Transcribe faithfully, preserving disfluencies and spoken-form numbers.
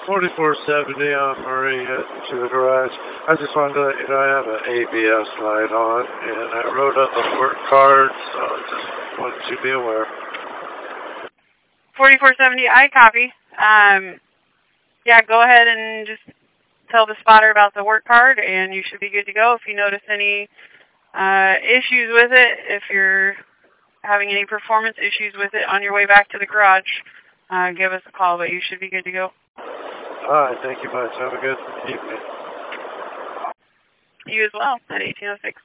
forty-four seventy on Murray heading to the garage. I just wanted to let you know I have an A B S light on, and I wrote up the work card, so I just wanted you to be aware. forty-four seventy, I copy. Um, yeah, go ahead and just tell the spotter about the work card, and you should be good to go. If you notice any uh, issues with it, if you're having any performance issues with it on your way back to the garage, uh, give us a call, but you should be good to go. All right, thank you much. Have a good evening. You as well, at eighteen oh six.